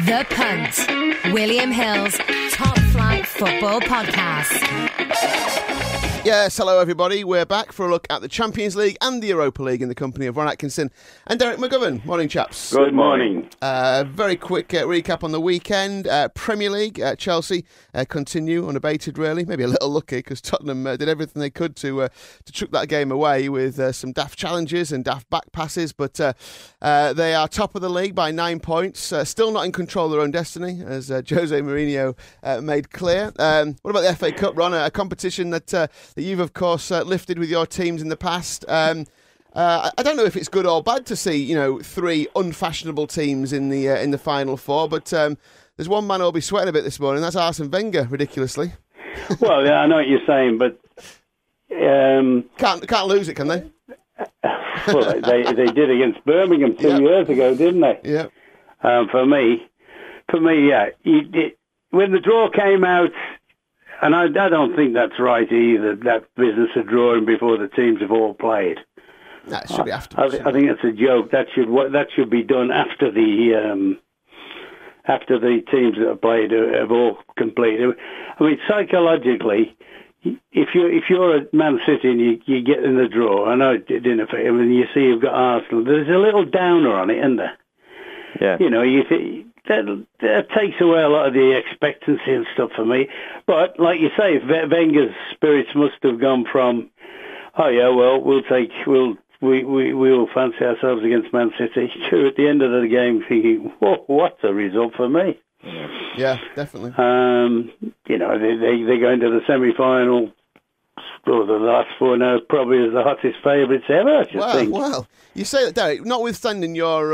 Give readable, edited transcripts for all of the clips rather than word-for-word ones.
The Punt, William Hill's Top Flight Football Podcast. Yes, hello everybody. We're back for a look at the Champions League and the Europa League in the company of Ron Atkinson and Derek McGovern. Morning, chaps. Good morning. Very quick recap on the weekend. Premier League, Chelsea continue unabated, really. Maybe a little lucky because Tottenham did everything they could to chuck that game away with some daft challenges and daft back passes. But they are top of the league by 9 points. Still not in control of their own destiny, as Jose Mourinho made clear. What about the FA Cup, Ron? A competition that you've, of course, lifted with your teams in the past. I don't know if it's good or bad to see, three unfashionable teams in the Final Four, but there's one man who'll be sweating a bit this morning. That's Arsene Wenger, ridiculously. Well, yeah, I know what you're saying, but can't lose it, can they? Well, they did against Birmingham 2 years ago, didn't they? Yeah. For me, yeah. When the draw came out. And I don't think that's right either, that business of drawing before the teams have all played. No, it should be afterwards. I think that's a joke. That should be done after the teams that have played have all completed. I mean, psychologically, if you're at Man City and you get in the draw, I know it didn't affect them, and you see you've got Arsenal, there's a little downer on it, isn't there? Yeah. You think that takes away a lot of the expectancy and stuff for me. But like you say, Wenger's spirits must have gone from, oh yeah, well we'll fancy ourselves against Man City, to at the end of the game thinking, whoa, what a result for me. Yeah, definitely. They go into the semi-final. Or the last four now probably as the hottest favourites ever, I should think. Well, you say that, Derek, notwithstanding your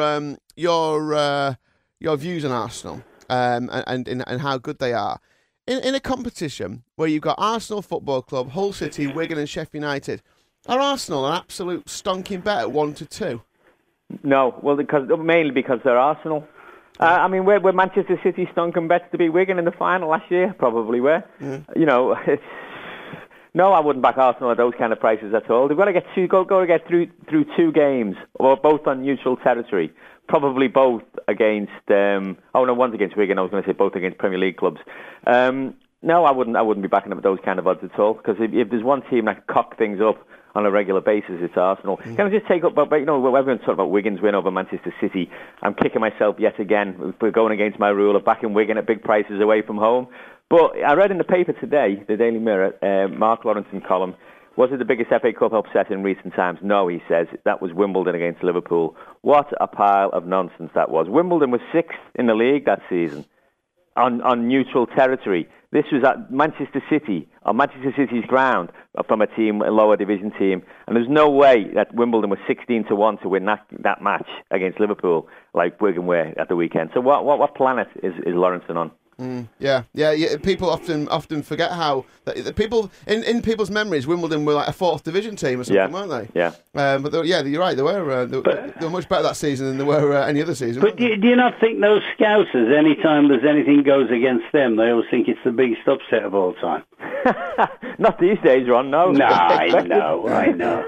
views on Arsenal and how good they are, in a competition where you've got Arsenal Football Club, Hull City, Wigan and Sheffield United, are Arsenal an absolute stonking bet at 1-2? No, well, mainly because they're Arsenal. I mean, we're Manchester City stonking bets to beat Wigan in the final last year, probably were. Yeah. No, I wouldn't back Arsenal at those kind of prices at all. They've got to get through two games, or both on neutral territory. Probably both against. One's against Wigan. I was going to say both against Premier League clubs. No, I wouldn't be backing them at those kind of odds at all. Because if there's one team that can cock things up on a regular basis, it's Arsenal. Can I just take up? But everyone's talking about Wigan's win over Manchester City. I'm kicking myself yet again for going against my rule of backing Wigan at big prices away from home. But I read in the paper today, the Daily Mirror, Mark Lawrenson column, was it the biggest FA Cup upset in recent times? No, he says. That was Wimbledon against Liverpool. What a pile of nonsense that was. Wimbledon was sixth in the league that season on neutral territory. This was at Manchester City, on Manchester City's ground, from a lower division team. And there's no way that Wimbledon was 16-1 to win that match against Liverpool like Wigan were at the weekend. So what planet is Lawrenson on? Yeah. People often forget how people in people's memories, Wimbledon were like a fourth division team or something, weren't they? Yeah. But you're right. They were much better that season than they were any other season. But do you not think those Scousers, anytime there's anything goes against them, they always think it's the biggest upset of all time? Not these days, Ron. No. No, I know.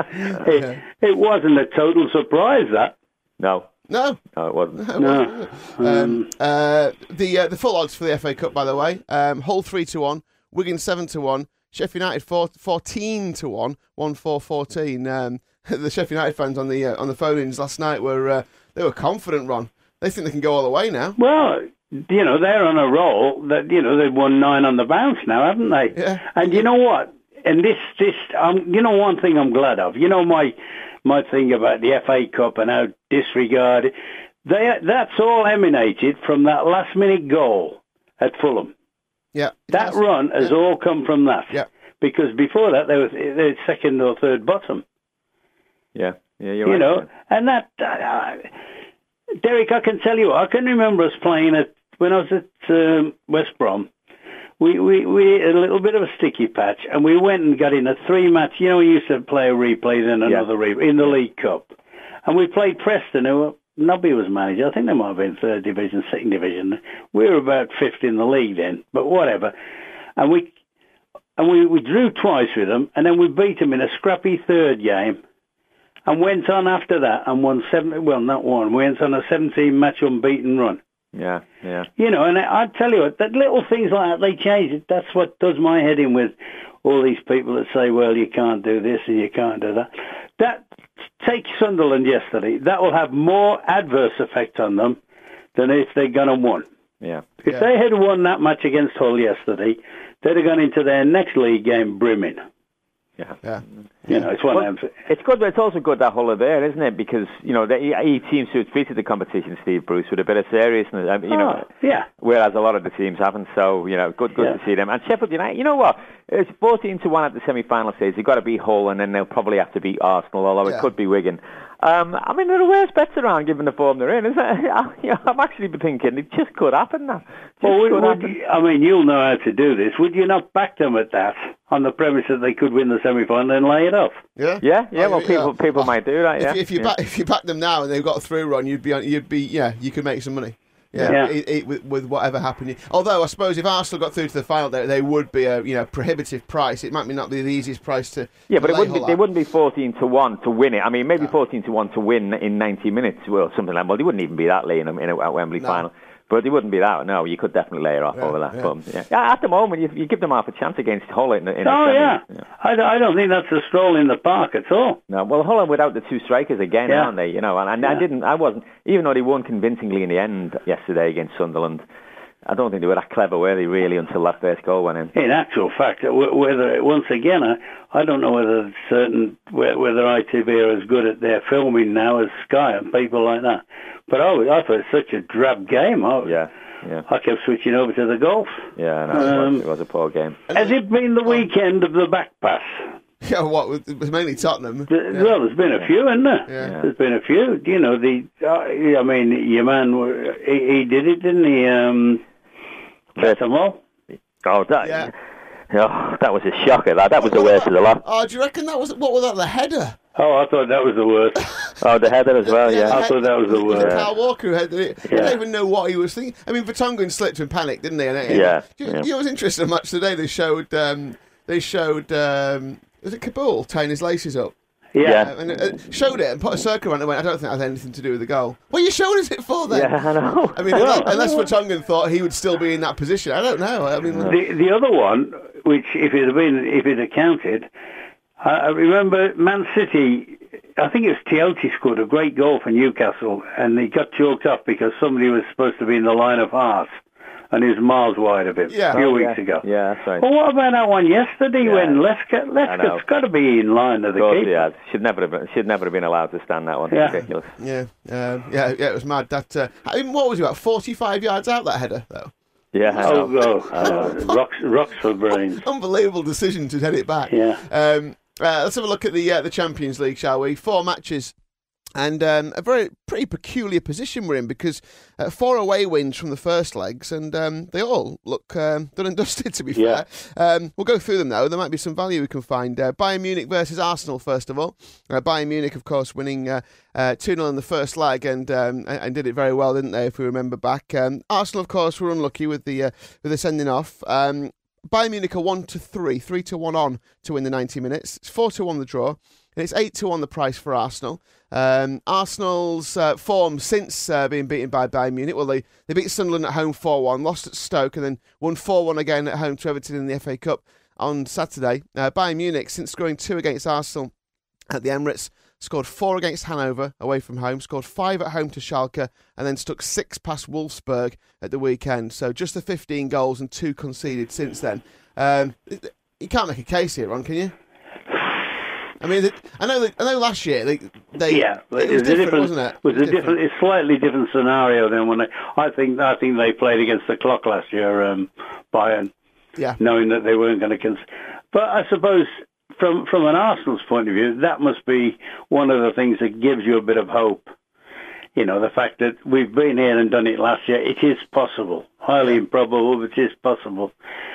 It wasn't a total surprise, that. No. No, it wasn't. The full odds for the FA Cup, by the way: Hull 3-1, Wigan 7-1, Sheffield United 14-1, 1-4-14. The Sheffield United fans on the phone-ins last night were confident. Ron, they think they can go all the way now. Well, they're on a roll. That they've won 9 on the bounce now, haven't they? Yeah. And you know what? And this, one thing I'm glad of. My thing about the FA Cup and how disregarded, that's all emanated from that last-minute goal at Fulham. Yeah, that run has all come from that. Yeah, because before that they were second or third bottom. Yeah, you're right. And that Derek, I can tell you, I can remember us playing when I was at West Brom. We had a little bit of a sticky patch, and we went and got in a 3-match. We used to play a replay, then another replay in the League Cup, and we played Preston, who Nobby was manager. I think they might have been 3rd division, 2nd division. We were about 5th in the league then, but whatever. And we drew twice with them, and then we beat them in a scrappy 3rd game, and went on after that and won 7. Well, not one. We went on a 17-match unbeaten run. Yeah. You know, and I tell you what, that little things like that, they change it. That's what does my head in with all these people that say, well, you can't do this and you can't do that. Take Sunderland yesterday. That will have more adverse effect on them than if they'd gone and won. Yeah. If they had won that match against Hull yesterday, they'd have gone into their next league game brimming. Yeah. You know, it's one of them. It's good. It's also good that Hull are there, isn't it? Because he seems to have treated the competition, Steve Bruce, with a bit of seriousness. Whereas a lot of the teams haven't. So good to see them. And Sheffield United, you know what? It's 14-1 at the semi-final stage. They've got to beat Hull, and then they'll probably have to beat Arsenal. Although it could be Wigan. I mean, there are worse bets around given the form they're in, isn't it? I'm actually thinking it just could happen now. You'll know how to do this. Would you not back them at that on the premise that they could win the semi-final and lay it off? Yeah. Well, people might do that. Yeah. If you back them now and they've got a through run, you could make some money. With whatever happened. Although I suppose if Arsenal got through to the final, they would be a prohibitive price. It might not be the easiest price to. Yeah, but it wouldn't be 14-1 to win it. I mean, maybe 14-1 to win in 90 minutes or something like that. Well, they wouldn't even be that late in a Wembley final. But it wouldn't be that. No, you could definitely lay it off over that. Yeah. But, at the moment, you give them half a chance against Hull in I don't think that's a stroll in the park at all. No, well, Hull are without the two strikers again, aren't they? And I wasn't, even though they won convincingly in the end yesterday against Sunderland. I don't think they were that clever, were they, really, until that first goal went in? In actual fact, once again, I don't know whether ITV are as good at their filming now as Sky and people like that. But I thought it was such a drab game. I kept switching over to the golf. Yeah, I know. It was a poor game. Has it been the weekend of the back pass? Yeah, it was mainly Tottenham. Well, there's been a few, hasn't there? Yeah. There's been a few. You know, your man, he did it, didn't he? Betamo? That was a shocker. That was the worst of the lot. Oh, do you reckon what was that, the header? Oh, I thought that was the worst. The header as well, yeah. I thought that was the worst. Kyle Walker who headed it. I don't even know what he was thinking. I mean, Vertonghen slipped and panicked, didn't he? You know what's interesting much today? They showed was it Kabul tying his laces up? Yeah. And showed it and put a circle around it and went, I don't think that has anything to do with the goal. What are you showing us it for then? Yeah, I know. I mean, unless Vertonghen thought he would still be in that position. I don't know. I mean, the other one, which if it had counted, I remember Man City, I think it was Tiote scored a great goal for Newcastle and he got chalked up because somebody was supposed to be in the line of heart. And he was miles wide of it a few weeks ago. Yeah, that's right. Well, what about that one yesterday when Lescott's got to be in line of the keeper? Yeah, should never have been allowed to stand that one. Yeah. Ridiculous. Yeah, it was mad. That I mean, what was he about 45 yards out that header though? Yeah. Rocks for brains. Unbelievable decision to head it back. Yeah. Let's have a look at the Champions League, shall we? 4 matches. And a pretty peculiar position we're in because 4 away wins from the first legs, and they all look done and dusted, to be fair. We'll go through them, though. There might be some value we can find. Bayern Munich versus Arsenal, first of all. Bayern Munich, of course, winning 2-0 in the first leg and did it very well, didn't they, if we remember back. Arsenal, of course, were unlucky with the sending off. Bayern Munich are 1-3, 3-1 on to win the 90 minutes. It's 4-1 the draw. And it's 8-1 the price for Arsenal. Arsenal's form since being beaten by Bayern Munich, well, they beat Sunderland at home 4-1, lost at Stoke, and then won 4-1 again at home to Everton in the FA Cup on Saturday. Bayern Munich, since scoring 2 against Arsenal at the Emirates, scored 4 against Hanover away from home, scored 5 at home to Schalke, and then stuck 6 past Wolfsburg at the weekend. So just the 15 goals and 2 conceded since then. You can't make a case here, Ron, can you? I mean, I know. Last year it was different, wasn't it? It was a slightly different scenario than when I think they played against the clock last year, Bayern, knowing that they weren't going to. But I suppose from an Arsenal's point of view, that must be one of the things that gives you a bit of hope. You know, the fact that we've been here and done it last year. It is possible, highly improbable, but it is possible.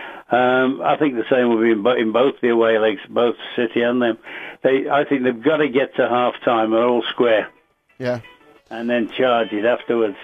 I think the same will be in both the away legs, both City and them. I think they've got to get to half time and all square. Yeah. And then charge it afterwards.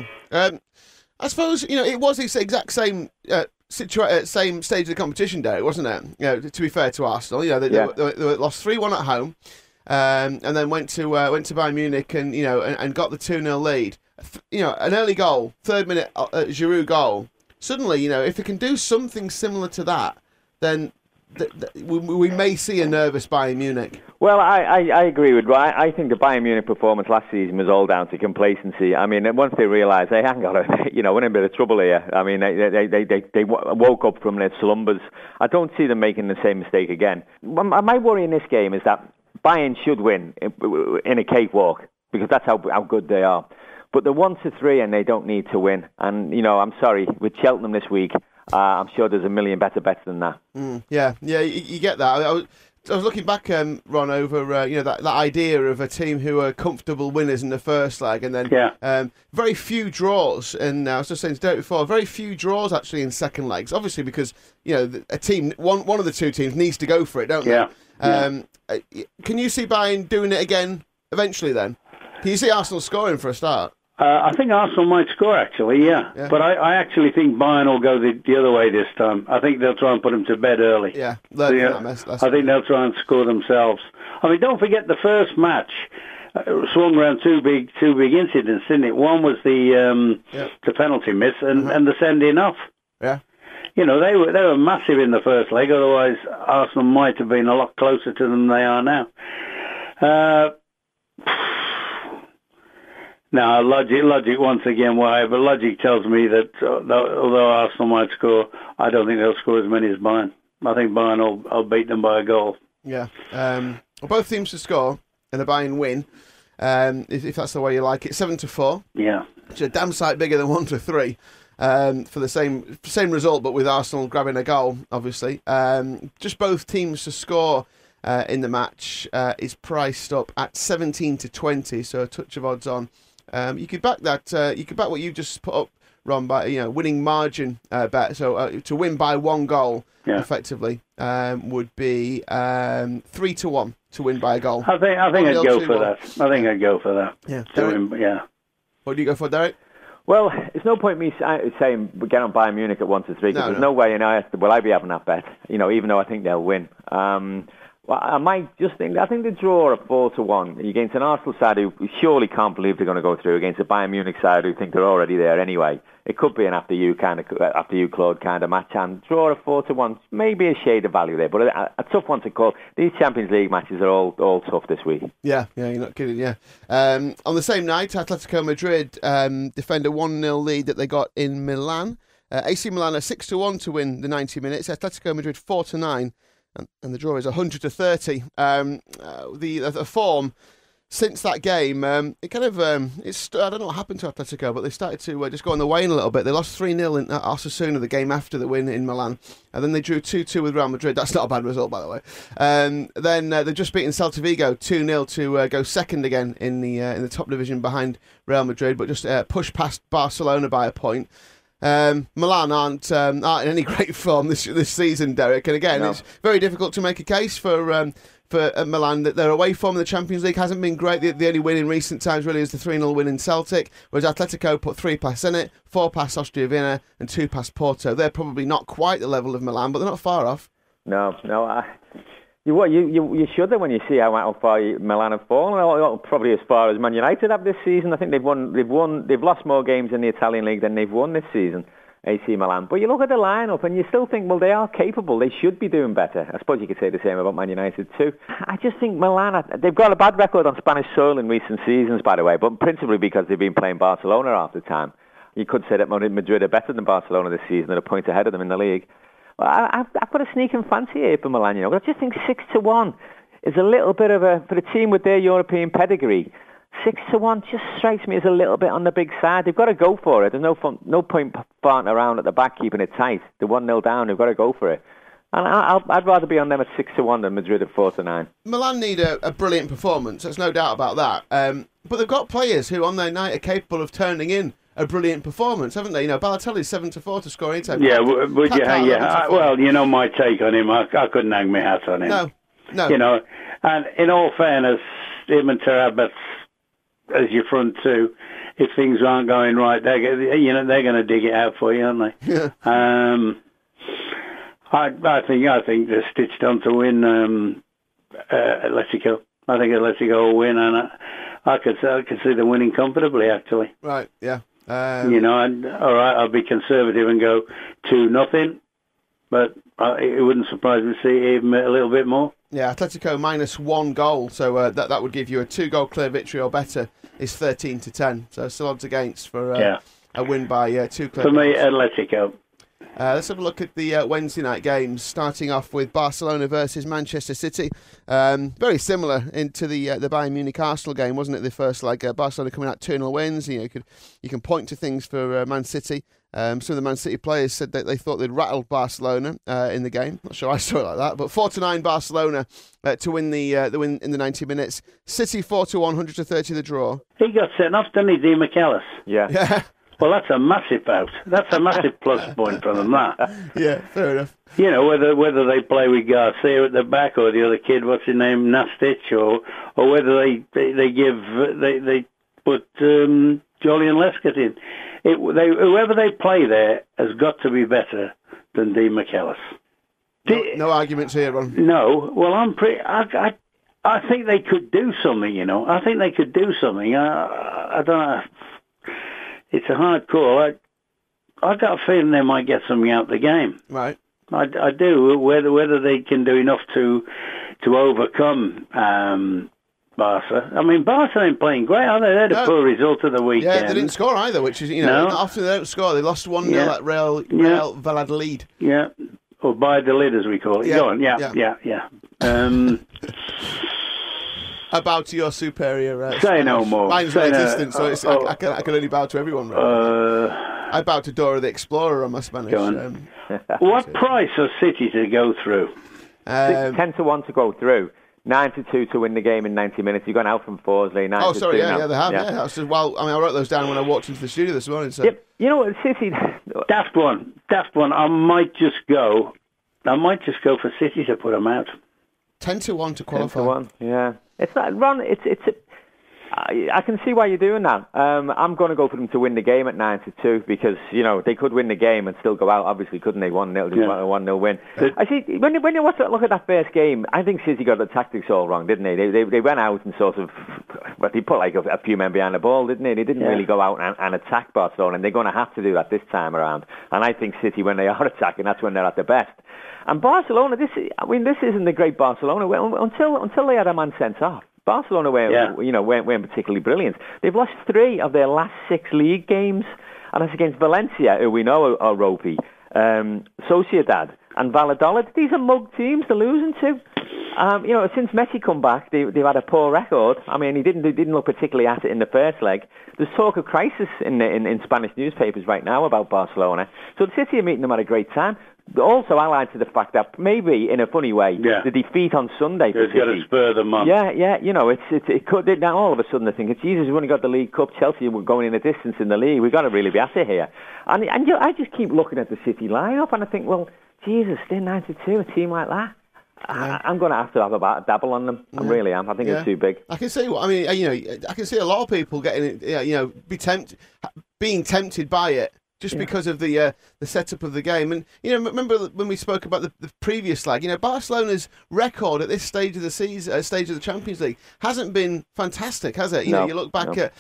I suppose, it was the exact same same stage of the competition day, wasn't it? To be fair to Arsenal, they lost 3-1 at home, and then went to Bayern Munich and got the 2-0 lead. an early goal, 3rd minute Giroud goal. Suddenly, if it can do something similar to that, then we may see a nervous Bayern Munich. Well, I agree with Ryan. I think the Bayern Munich performance last season was all down to complacency. I mean, once they realised they hadn't got we're in a bit of trouble here. I mean, they woke up from their slumbers. I don't see them making the same mistake again. My worry in this game is that Bayern should win in a cakewalk because that's how good they are. But they're 1-3 and they don't need to win. And, I'm sorry, with Cheltenham this week, I'm sure there's a million better bets than that. Yeah, you get that. I was looking back, Ron, over that idea of a team who are comfortable winners in the first leg, and then very few draws. And I was just saying to Derek before, very few draws actually in second legs. Obviously, because a team, one of the two teams needs to go for it, don't they? Can you see Bayern doing it again eventually? Then can you see Arsenal scoring for a start? I think Arsenal might score, actually, yeah. But I actually think Bayern will go the other way this time. I think they'll try and put them to bed early. Yeah, I think they'll try and score themselves. I mean, don't forget the first match swung around two big incidents, didn't it? One was the penalty miss and the sending off. Yeah. They were massive in the first leg. Otherwise, Arsenal might have been a lot closer to them than they are now. Now, logic once again, why? But logic tells me that although Arsenal might score, I don't think they'll score as many as Bayern. I think Bayern will beat them by a goal. Yeah. Both teams to score and a Bayern win, if that's the way you like it. 7-4. Yeah. Which is a damn sight bigger than 1-3 for the same result, but with Arsenal grabbing a goal, obviously. Just both teams to score in the match is priced up at 17-20, so a touch of odds on. You could back that. You could back what you just put up, Ron, by winning margin bet. So to win by 1 goal, effectively, would be 3-1 to win by a goal. I think I'd go for that. I think I'd go for that. Yeah. What do you go for, Derek? Well, it's no point me saying get on Bayern Munich at 1-3 because there's no way will I be having that bet. Even though I think they'll win. Well, I might just think. I think the draw at 4-1 against an Arsenal side who surely can't believe they're going to go through against a Bayern Munich side who think they're already there anyway. It could be an after you Claude kind of match, and draw at 4-1, maybe a shade of value there, but a tough one to call. These Champions League matches are all tough this week. Yeah, you're not kidding. Yeah. On the same night, Atletico Madrid defend a 1-0 lead that they got in Milan. AC Milan are 6-1 to win the 90 minutes. Atletico Madrid 4-9. And the draw is 100-30. The form since that game, it kind of I don't know what happened to Atletico, but they started to just go on the wane a little bit. They lost 3-0 in Osasuna the game after the win in Milan, and then they drew 2-2 with Real Madrid. That's not a bad result, by the way. Then they've just beaten Celta Vigo 2-0 to go second again in the top division behind Real Madrid, but just pushed past Barcelona by a point. Milan aren't in any great form this season, Derek. And again, it's very difficult to make a case for Milan that their away form in the Champions League hasn't been great. The only win in recent times really is the 3-0 win in Celtic, whereas Atletico put 3 past Zenit, 4 past Austria Vienna, and 2 past Porto. They're probably not quite the level of Milan, but they're not far off. No. You should when you see how far Milan have fallen. Probably as far as Man United have this season. I think they've lost more games in the Italian league than they've won this season, AC Milan. But you look at the lineup and you still think, well, they are capable. They should be doing better. I suppose you could say the same about Man United too. I just think Milan, they've got a bad record on Spanish soil in recent seasons, by the way, but principally because they've been playing Barcelona half the time. You could say that Madrid are better than Barcelona this season and a point ahead of them in the league. I've got a sneaking fancy here for Milan, but I just think 6-1 is a little bit of for a team with their European pedigree. 6-1 just strikes me as a little bit on the big side. They've got to go for it. There's no point farting around at the back, keeping it tight. They're 1-0 down. They've got to go for it. And I'd rather be on them at 6-1 than Madrid at 4-9. Milan need a brilliant performance. There's no doubt about that. But they've got players who on their night are capable of turning in a brilliant performance, haven't they? Balotelli's 7-4 to score anytime. Yeah, well, my take on him, I couldn't hang my hat on him. No. And in all fairness, him and Terabas as your front two, if things aren't going right, they're going to dig it out for you, aren't they? Yeah. I think they're stitched on to win Atletico. I think Atletico will win, and I could see them winning comfortably, actually. Right, yeah. All right, I'll be conservative and go 2-0, but it wouldn't surprise me to see even a little bit more. Yeah, Atletico minus 1 goal, so that would give you a 2-goal clear victory or better is 13-10. So still odds against for a win by 2 clear. For me, Atletico. Let's have a look at the Wednesday night games, starting off with Barcelona versus Manchester City. Very similar to the Bayern Munich Arsenal game, wasn't it? The first leg, Barcelona coming out 2-0 wins. You can point to things for Man City. Some of the Man City players said that they thought they'd rattled Barcelona in the game. Not sure I saw it like that, but 4-9 Barcelona to win the win in the 90 minutes. City 4-1, 130 the draw. He got sent off, didn't he, Di McAllis? Yeah. Well, that's a massive out. That's a massive plus point for them, that. Yeah, fair enough. Whether they play with Garcia at the back or the other kid, what's his name, Nastic, or whether they put Julian Lescott in. Whoever they play there has got to be better than Di McAllis. No arguments here, Ron. No. Well, I think they could do something. I think they could do something. I don't know. It's a hard call. I got a feeling they might get something out of the game. Right. I do. Whether they can do enough to overcome Barca. I mean, Barca ain't playing great, are they? They had a poor result of the weekend. Yeah, they didn't score either, which is, often they don't score. They lost 1-0 at Real Valladolid. Yeah, or by the lid, as we call it. Yeah. Go on, yeah. About to your superior. Say Spanish. no more. Mine's Say very no. distant, I can only bow to everyone. Right? I bow to Dora the Explorer on my Spanish. Go on. What price are City to go through? 10-1 to go through. 9-2 to win the game in 90 minutes. You've gone out from Forsley. 9-2. Oh, sorry, now. yeah, they have. Yeah. That's just, I wrote those down when I walked into the studio this morning. So. Yep. You know what, City. Daft one. I might just go for City to put them out. 10-1 to qualify. 10-1. Yeah. It's not, Ron. I can see why you're doing that. I'm going to go for them to win the game at 9-2 because they could win the game and still go out. Obviously, couldn't they? 1-0, just 1-0 win. I see. When you look at that first game, I think City got the tactics all wrong, didn't they? They went out and sort of, they put like a few men behind the ball, didn't they? They didn't really go out and attack Barcelona, and they're going to have to do that this time around. And I think City, when they are attacking, that's when they're at their best. And Barcelona, this isn't the great Barcelona until they had a man sent off. Barcelona weren't particularly brilliant. They've lost 3 of their last 6 league games, and that's against Valencia, who we know are ropey, Sociedad, and Valladolid. These are mug teams they're losing to. Since Messi come back, they've had a poor record. I mean, he didn't look particularly at it in the first leg. There's talk of crisis in Spanish newspapers right now about Barcelona. So the City are meeting them at a great time. Also allied to the fact that maybe in a funny way, the defeat on Sunday for City, got to spur them on. Yeah. It could. Now all of a sudden, I think, Jesus, we've only got the League Cup. Chelsea were going in a distance in the league. We've got to really be at it here. And I just keep looking at the City lineup, and I think, well, Jesus, they're 92, a team like that. Yeah. I'm going to have a dabble on them. I really am. I think it's too big. I can see I can see a lot of people getting being tempted by it. Just because of the setup of the game. And, remember when we spoke about the previous leg, Barcelona's record at this stage of the season, stage of the Champions League, hasn't been fantastic, has it? You look back at,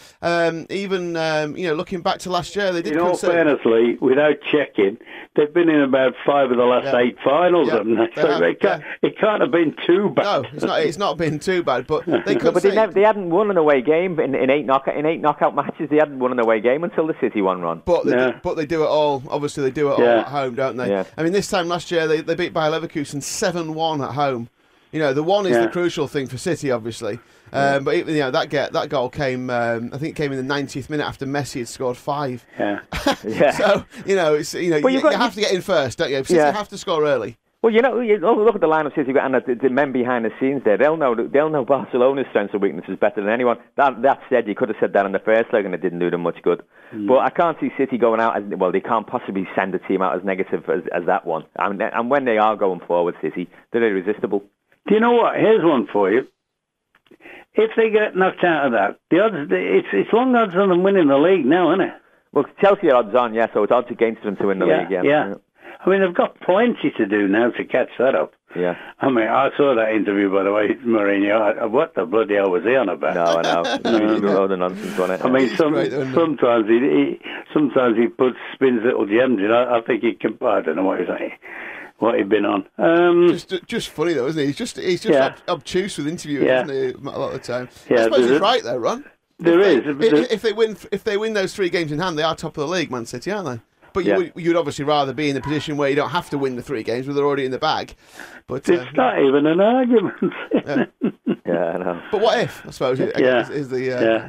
looking back to last year, they did. In all fairness, Lee, without checking, they've been in about 5 of the last 8 finals, haven't they? So it can't have been too bad. No, it's not been too bad, but they could. But they hadn't won an away game in 8 knockout matches. They hadn't won an away game until the City one run. But they do it all. Obviously, they do it all at home, don't they? Yeah. I mean, this time last year they beat Bayer Leverkusen 7-1 at home. The one is the crucial thing for City, obviously. But that goal came. I think it came in the 90th minute after Messi had scored 5. Yeah. So you have to get in first, don't you? City have to score early. Well, you look at the line of City and the men behind the scenes there. They'll know Barcelona's strengths and weaknesses better than anyone. That said, you could have said that in the first leg and it didn't do them much good. But I can't see City going out they can't possibly send a team out as negative as that one. And when they are going forward, City, they're irresistible. Do you know what? Here's one for you. If they get knocked out of that, the odds it's long odds on them winning the league now, isn't it? Well, Chelsea are odds on, so it's odds against them to win the league. Yeah. I mean, they've got plenty to do now to catch that up. Yeah. I mean, I saw that interview, by the way, Mourinho. What the bloody hell was he on about? No, I know. A load of nonsense on it. I mean, sometimes he puts spins little gems in. I think he can. I don't know what he's saying. What he'd been on. Just funny though, isn't he? He's just obtuse with interviewing, isn't he? A lot of the time. I suppose he's right there, Ron. If they win those 3 games in hand, they are top of the league, Man City, aren't they? But you'd obviously rather be in the position where you don't have to win the 3 games, where they're already in the bag. But it's not even an argument. Yeah, I know. But what if? I suppose. Is the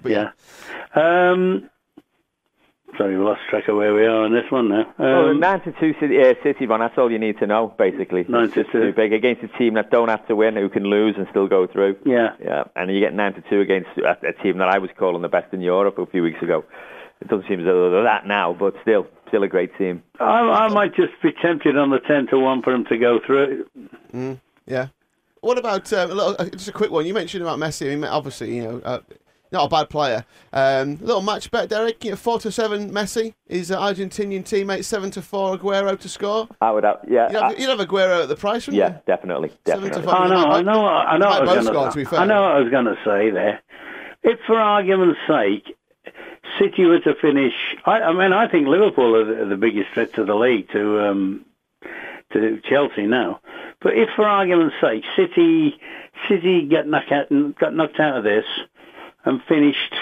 Sorry, we lost track of where we are on this one now. 9-2 City, Ron, that's all you need to know, basically. 9-2. Big against a team that don't have to win, who can lose and still go through. Yeah. And you get 9-2 against a team that I was calling the best in Europe a few weeks ago. It doesn't seem as though they're that now, but still a great team. I might just be tempted on the 10-1 for them to go through. Yeah. What about just a quick one? You mentioned about Messi. I mean, obviously, not a bad player. Little match bet, Derek. 4-7 Messi. His Argentinian teammate 7-4 Aguero to score. I would have, yeah. You'd have Aguero at the price, wouldn't you? Yeah, definitely. 7-5. I know what I was going to say there. If, for argument's sake, City were to finish, I think Liverpool are the biggest threat to the league to Chelsea now. But if, for argument's sake, City got knocked out of this and finished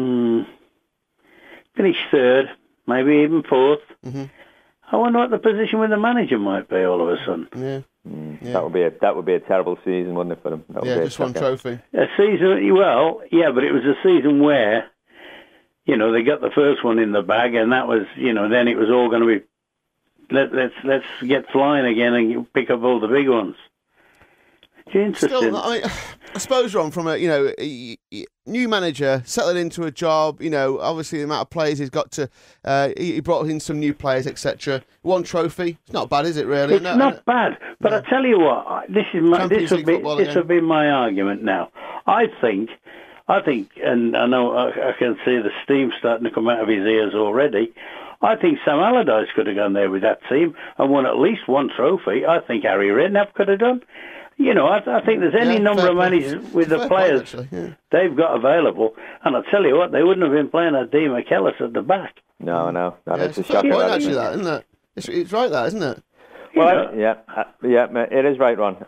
third, maybe even fourth. Mm-hmm. I wonder what the position with the manager might be all of a sudden. Yeah. That would be a terrible season, wouldn't it, for them? Just one trophy. A season, well, yeah, but it was a season where, they got the first one in the bag, and that was, then it was all going to be, let's get flying again and pick up all the big ones. It's interesting. Still, I suppose, Ron, from a new manager settling into a job, obviously the amount of players he's got to, he brought in some new players, etc. One trophy, it's not bad, is it? Really, it's not bad. But I tell you what, this will be my argument now. I think, and I know I can see the steam starting to come out of his ears already. I think Sam Allardyce could have gone there with that team and won at least one trophy. I think Harry Redknapp could have done. I think there's any number of managers with the players they've got available, and I'll tell you what, they wouldn't have been playing a Dean McKellis at the back. No, that's a shocker. Point, actually, that isn't it? It's right, that isn't it? Well, it is right, Ron.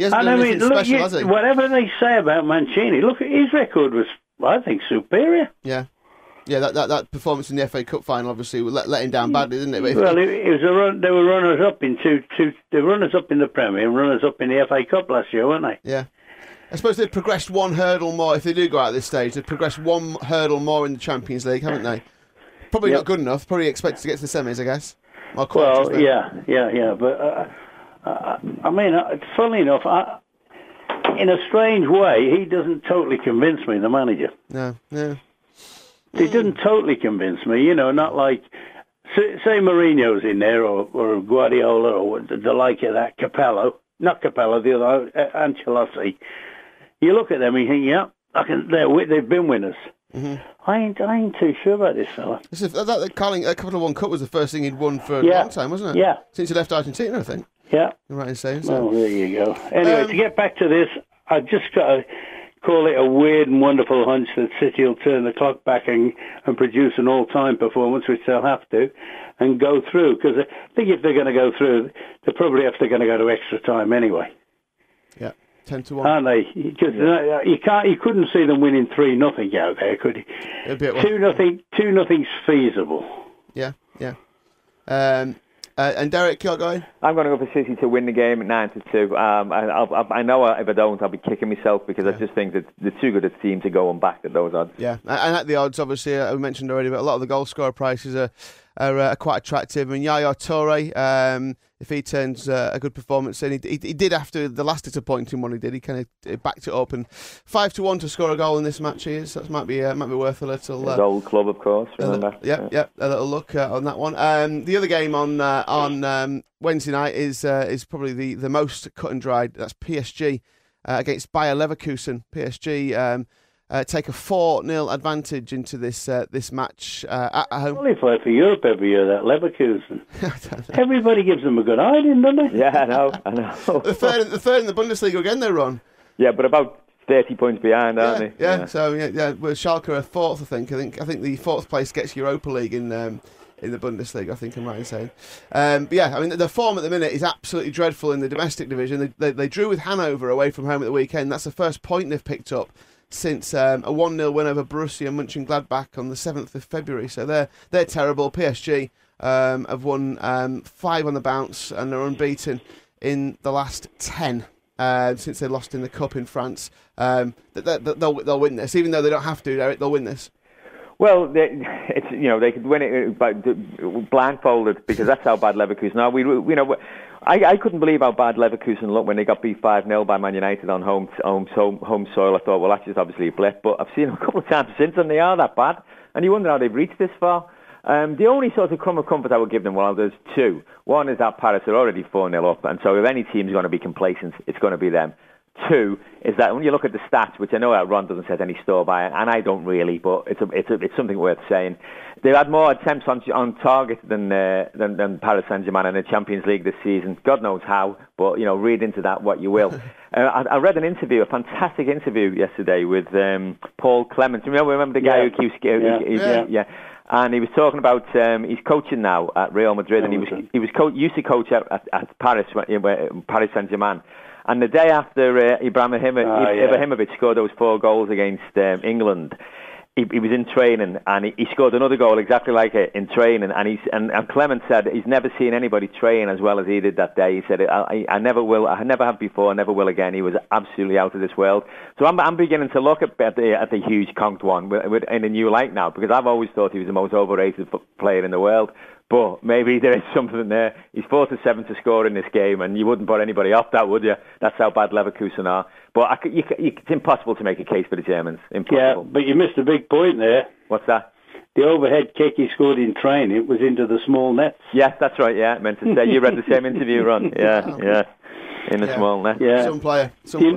Look, whatever they say about Mancini, look, his record was, I think, superior. Yeah. Yeah, that performance in the FA Cup final obviously let him down badly, didn't it? Well, it was a run. They were runners up in they were runners up in the Premier and runners up in the FA Cup last year, weren't they? Yeah. I suppose they've progressed one hurdle more. If they do go out at this stage, they've progressed one hurdle more in the Champions League, haven't they? Probably not good enough. Probably expected to get to the semis, I guess. Well, yeah. But I mean, funnily enough, in a strange way, he doesn't totally convince me. The manager. No. He didn't totally convince me, not like, say Mourinho's in there, or Guardiola, or the like of that, not Capello, the other, Ancelotti. You look at them and you think, they've been winners. Mm-hmm. I ain't too sure about this fella. That Capital One Cup was the first thing he'd won for a long time, wasn't it? Yeah. Since he left Argentina, I think. Yeah. You're right in saying so. Well, there you go. Anyway, to get back to this, I just got to call it a weird and wonderful hunch that City will turn the clock back and produce an all-time performance, which they'll have to, and go through. Because I think if they're going to go through, they're probably going to go to extra time anyway. Yeah, 10-1, aren't they? Because you couldn't see them winning 3-0 out there, could you? 2-0's feasible. Yeah. And Derek, you're going? I'm going to go for City to win the game at 9-2. I know if I don't, I'll be kicking myself because I just think that they're too good a team to go on back at those odds. Yeah, and at the odds, obviously, we mentioned already, but a lot of the goal scorer prices are quite attractive. I mean, Yaya Toure, if he turns a good performance in, he did after the last disappointing one he did. He kind of backed it up, and 5-1 to score a goal in this match. That might be worth a little. His old club, of course. Remember? Yeah, a little look on that one. The other game on Wednesday night is probably the most cut and dried. That's PSG against Bayer Leverkusen. PSG. take a 4-0 advantage into this match at home. Qualify for Europe every year, that Leverkusen. Everybody gives them a good hiding, don't they? Yeah, I know. The third in the Bundesliga again, though, Ron. Yeah, but about 30 points behind, aren't they? Yeah. So well, Schalke are fourth, I think. I think the fourth place gets Europa League in the Bundesliga, I think I'm right in saying. But yeah, I mean, the form at the minute is absolutely dreadful in the domestic division. They drew with Hanover away from home at the weekend. That's the first point they've picked up since a 1-0 win over Borussia Mönchengladbach on the 7th of February. So they're terrible. PSG have won 5 on the bounce and they're unbeaten in the last 10 since they lost in the Cup in France. They'll win this, even though they don't have to, Eric, they'll win this. Well, they could win it by blindfolded, because that's how bad Leverkusen are. I couldn't believe how bad Leverkusen looked when they got beat 5-0 by Man United on home soil. I thought, well, that's just obviously a blip. But I've seen them a couple of times since, and they are that bad. And you wonder how they've reached this far. The only sort of crumb of comfort I would give them, well, there's two. One is that Paris are already 4-0 up, and so if any team's going to be complacent, it's going to be them. Two is that when you look at the stats, which I know that Ron doesn't set any store by, and I don't really, but it's something worth saying. They've had more attempts on target than Paris Saint-Germain in the Champions League this season. God knows how, but read into that what you will. I read a fantastic interview yesterday with Paul Clements. Remember the guy who keeps yeah. And he was talking about he's coaching now at Real Madrid, and he used to coach at Paris Saint-Germain. And the day after Ibrahimovic scored those 4 goals against England, he was in training, and he scored another goal exactly like it in training. And Clement said he's never seen anybody train as well as he did that day. He said, I never will, I never have before, I never will again. He was absolutely out of this world. So I'm beginning to look at the huge conked one in a new light now, because I've always thought he was the most overrated player in the world. But maybe there is something there. He's 4-7 to score in this game, and you wouldn't put anybody off that, would you? That's how bad Leverkusen are. But it's impossible to make a case for the Germans. Impossible. Yeah, but you missed a big point there. What's that? The overhead kick he scored in training, it was into the small net. Yes, that's right, yeah. I meant to say, you read the same interview, Ron. Yeah. In the small net. Yeah. Some player.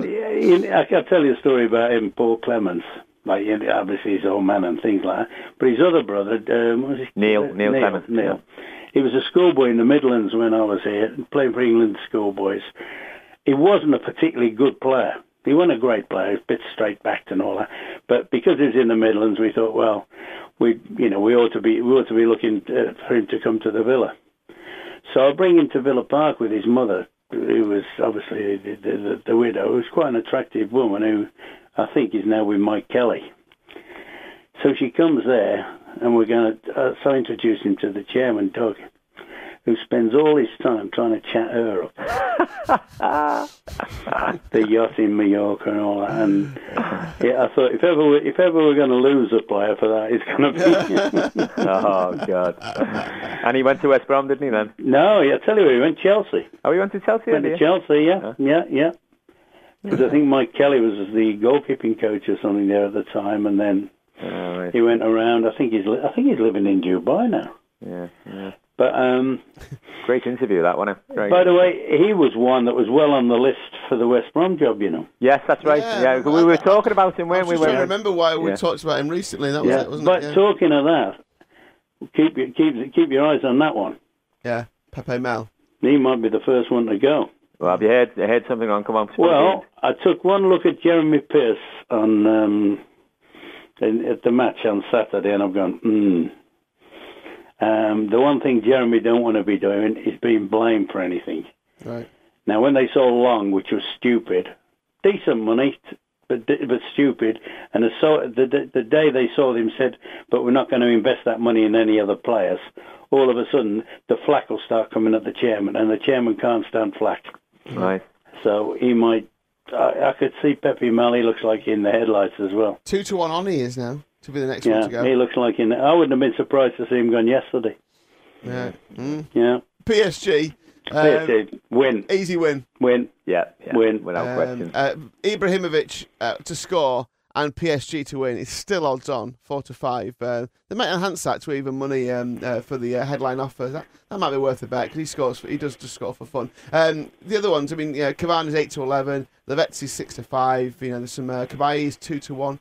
I can tell you a story about him, Paul Clements. Like, obviously his old man and things like that. But his other brother, what was his Neil Clements. Neil. He was a schoolboy in the Midlands when I was here, playing for England schoolboys. He wasn't a particularly good player. He wasn't a great player. He was a bit straight-backed and all that. But because he was in the Midlands, we thought, well, we ought to be looking for him to come to the Villa. So I bring him to Villa Park with his mother, who was obviously the widow, who was quite an attractive woman who I think is now with Mike Kelly. So she comes there, and we're going to so introduce him to the chairman, Doug, who spends all his time trying to chat her up. The yacht in Mallorca and all that. And yeah, I thought if ever we're going to lose a player for that, it's going to be. Oh God! And he went to West Brom, didn't he? Then? No, I tell you, he went to Chelsea. Oh, he went to Chelsea. Went to Chelsea, yeah, yeah. Because I think Mike Kelly was the goalkeeping coach or something there at the time, and then he went around. I think he's living in Dubai now. Yeah. But great interview that one. By the way, he was one that was well on the list for the West Brom job. Yes, that's right. Yeah, we were talking about him when we were. I remember why we talked about him recently. That was it, wasn't it? But talking of that, keep your eyes on that one. Yeah, Pepe Mel. He might be the first one to go. Well, have you heard something on? Come on. Well, I took one look at Jeremy Pearce on at the match on Saturday, and I've gone, the one thing Jeremy don't want to be doing is being blamed for anything. Right. Now, when they saw Long, which was stupid, decent money, but stupid, and the day they saw him said, but we're not going to invest that money in any other players, all of a sudden, the flack will start coming at the chairman, and the chairman can't stand flack. Right. So he might... I could see Pepe Mel, he looks like in the headlights as well. 2-1 on he is now, to be the next one to go. He looks like in... I wouldn't have been surprised to see him gone yesterday. Yeah. Yeah. PSG. PSG, win. Easy win. Win. Yeah. Win. Without question. Ibrahimovic to score and PSG to win. It's still odds on, 4-5. They might enhance that to even money for the headline offer. That might be worth a bet because he does just score for fun. The other ones, I mean, Cavani's 8-11, Lavezzi's 6-5. There's some Kabai's 2-1.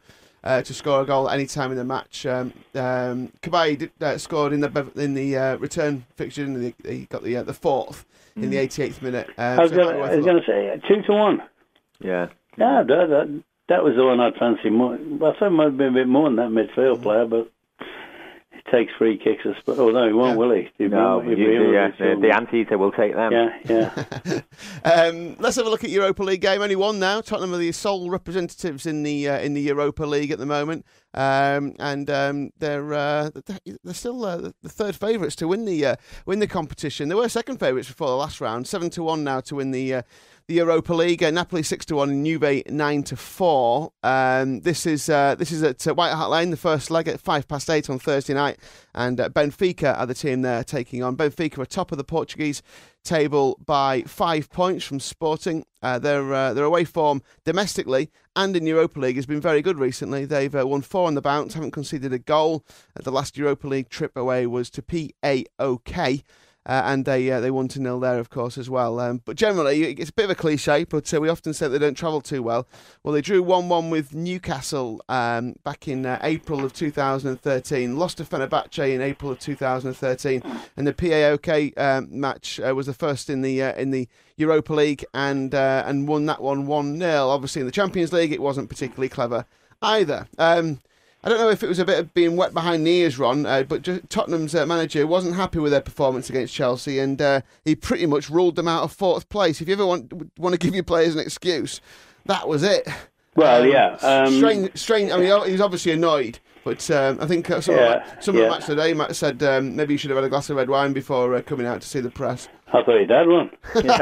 to score a goal any time in the match. Cabaye scored in the return fixture, and he got the fourth in the 88th minute. I was going to say 2-1. Yeah. Yeah, that was the one I'd fancy more. I thought it might have been a bit more than that midfield player, but he takes free kicks. Although he won't, will he? The anteater will take them. Yeah. Let's have a look at Europa League game. Only one now. Tottenham are the sole representatives in the Europa League at the moment, and they're still the third favourites to win the competition. They were second favourites before the last round. 7-1 now to win the Europa League. Napoli 6-1 and Juve 9-4. This is at White Hart Lane, the first leg at 8:05 on Thursday night, and Benfica are the team they're taking on. Benfica are top of the Portuguese table by 5 points from Sporting. Their away form domestically and in Europa League has been very good recently. They've won 4 on the bounce, haven't conceded a goal. The last Europa League trip away was to PAOK. And they won 0 there, of course, as well. But generally, it's a bit of a cliche, but we often say they don't travel too well. Well, they drew 1-1 with Newcastle back in April of 2013, lost to Fenerbahce in April of 2013, and the PAOK match was the first in the Europa League, and won that one 1-0. Obviously, in the Champions League, it wasn't particularly clever either. I don't know if it was a bit of being wet behind the ears, Ron, but Tottenham's manager wasn't happy with their performance against Chelsea, and he pretty much ruled them out of fourth place. If you ever want to give your players an excuse, that was it. Well, yeah. Strange. I mean, he was obviously annoyed, but I think some of the match today, Matt said maybe you should have had a glass of red wine before coming out to see the press. I thought he'd had one.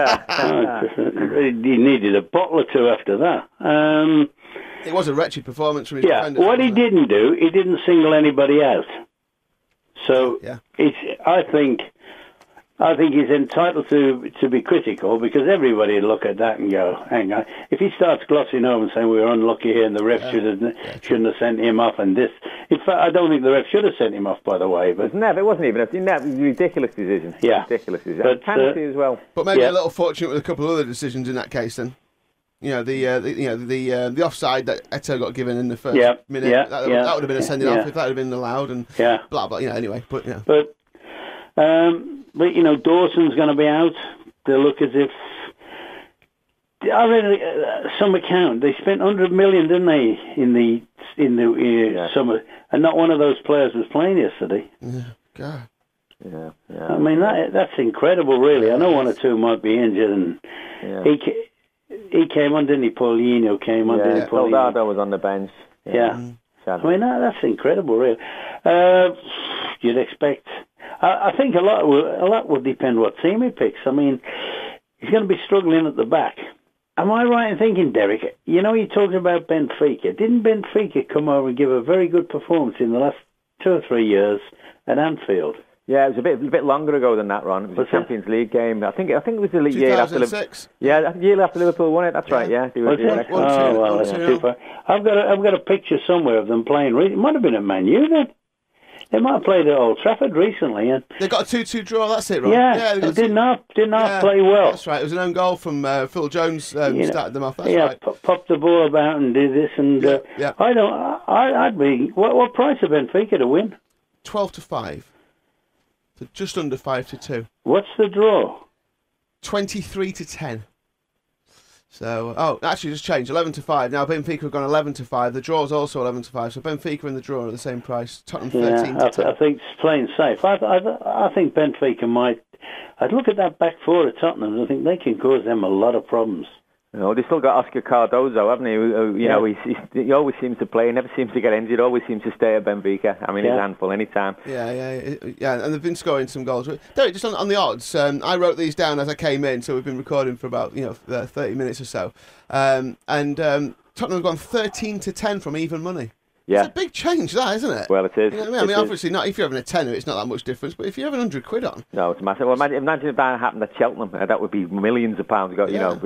He needed a bottle or two after that. It was a wretched performance from his defenders. What he didn't do, he didn't single anybody out. So I think he's entitled to be critical, because everybody would look at that and go, hang on. If he starts glossing over and saying we were unlucky here and the ref shouldn't have sent him off and this. In fact, I don't think the ref should have sent him off, by the way. But it wasn't even a ridiculous decision. Yeah. Ridiculous decision. But, penalty as well. But maybe a little fortunate with a couple of other decisions in that case then. You know, the offside that Eto'o got given in the first minute. That would have been a sending off if that had been allowed, and blah blah. Anyway, but Dawson's going to be out. They look as if I read some account. They spent 100 million, didn't they, in the summer, and not one of those players was playing yesterday. Yeah, God. Yeah. I mean that's incredible, really. I know one or two might be injured, and he came on, didn't he? Paulinho came on, didn't he? Soldado was on the bench. Yeah. I mean, that's incredible, really. You'd expect. I think a lot will depend what team he picks. I mean, he's going to be struggling at the back. Am I right in thinking, Derek? You know, you're talking about Benfica. Didn't Benfica come over and give a very good performance in the last 2 or 3 years at Anfield? Yeah, it was a bit longer ago than that, Ron. It was a Champions League game. I think it was the year after 2006. year after Liverpool won it. That's right. Yeah. That's super. I've got a picture somewhere of them playing. It might have been at Man U then. They might have played at Old Trafford recently. And they got a 2-2 draw. That's it, right? Yeah, they did not play well. That's right. It was an own goal from Phil Jones. Started them off. That's right. Popped the ball about and did this. And I'd be. What price of Benfica to win? 12-5. So just under 5-2. What's the draw? 23-10. So, actually, just changed 11-5. Now Benfica have gone 11-5. The draw is also 11-5. So Benfica and the draw are the same price. Tottenham 13-10. I think it's playing safe. I think Benfica might. I'd look at that back four of Tottenham, and I think they can cause them a lot of problems. They still got Oscar Cardozo, haven't he? He always seems to play, never seems to get injured, always seems to stay at Benfica. I mean, he's a handful any time. Yeah, and they've been scoring some goals. Derek, just on the odds, I wrote these down as I came in, so we've been recording for about 30 minutes or so. And Tottenham have gone 13-10 from even money. Yeah. It's a big change, that, isn't it? Well, it is. You know what I mean? Obviously, not if you're having a tenner, it's not that much difference. But if you're having 100 quid on, no, it's massive. Well, imagine if that happened at Cheltenham. That would be millions of pounds.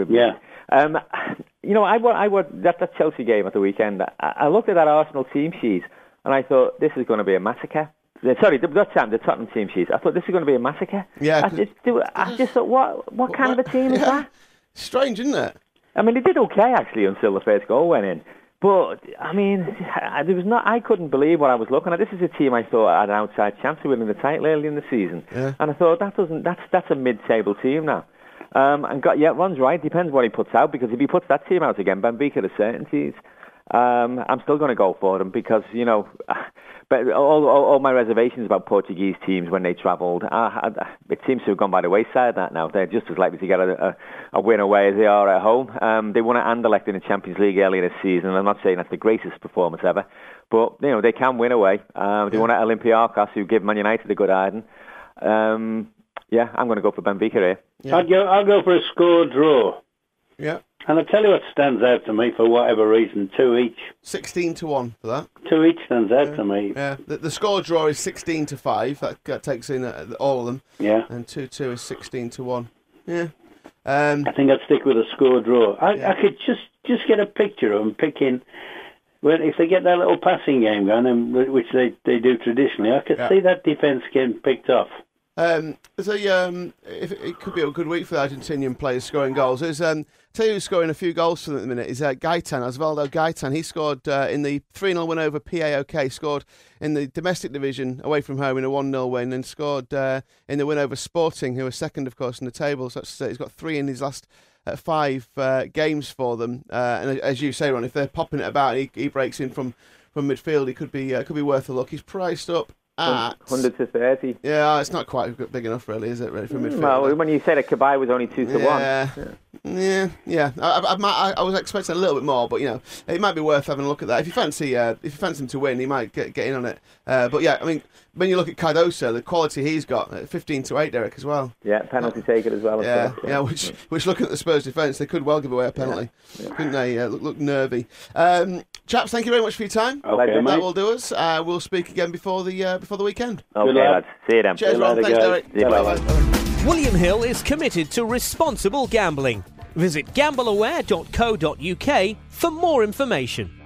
That Chelsea game at the weekend. I looked at that Arsenal team sheet and I thought this is going to be a massacre. Sorry, the Tottenham team sheet. I thought this is going to be a massacre. Yeah. I just thought, what kind of a team is that? Strange, isn't it? I mean, they did okay actually until the first goal went in. But I mean, I couldn't believe what I was looking at. This is a team I thought had an outside chance of winning the title early in the season, and I thought that's a mid-table team now. Ron's right. Depends what he puts out, because if he puts that team out again, Benfica are certainties. I'm still going to go for them because, but all my reservations about Portuguese teams when they travelled, it seems to have gone by the wayside that now. They're just as likely to get a win away as they are at home. They won at Anderlecht in the Champions League earlier this season. I'm not saying that's the greatest performance ever, but they can win away. They won at Olympiacos, who give Man United a good hiding. I'm going to go for Benfica here. Yeah. I'll go for a score draw. Yeah. And I'll tell you what stands out to me for whatever reason, 2 each. 16-1 for that. 2 each stands out to me. Yeah, the score draw is 16-5. That takes in all of them. Yeah. And 2-2 is 16-1. Yeah. I think I'd stick with a score draw. I could just get a picture of them picking. Well, if they get that little passing game going, which they do traditionally, I could see that defence getting picked off. It could be a good week for the Argentinian players scoring goals. Tell you who's scoring a few goals for them at the minute is Gaitan, Osvaldo Gaitan. He scored in the 3-0 win over PAOK, scored in the domestic division away from home in a 1-0 win, and scored in the win over Sporting, who are second, of course, in the table. So he's got 3 in his last 5 games for them. And as you say, Ron, if they're popping it about, he breaks in from midfield. He could be worth a look. He's priced up at 100 to 30. Yeah, it's not quite big enough, really, is it? Really, for midfield. No, when you said that Cabaye was only 2 to 1. Yeah. I was expecting a little bit more, but it might be worth having a look at that. If you fancy him to win, he might get in on it. But yeah, I mean, when you look at Cardoso, the quality he's got, 15 to 8, Derek, as well. Yeah, penalty taker as well. Yeah. Which looking at the Spurs defence, they could well give away a penalty, couldn't they? Look nervy. Chaps, thank you very much for your time. Okay, that will do us. We'll speak again before the weekend. Okay, lads. See you then. Cheers, Ron. Thanks, Derek. Bye. William Hill is committed to responsible gambling. Visit gambleaware.co.uk for more information.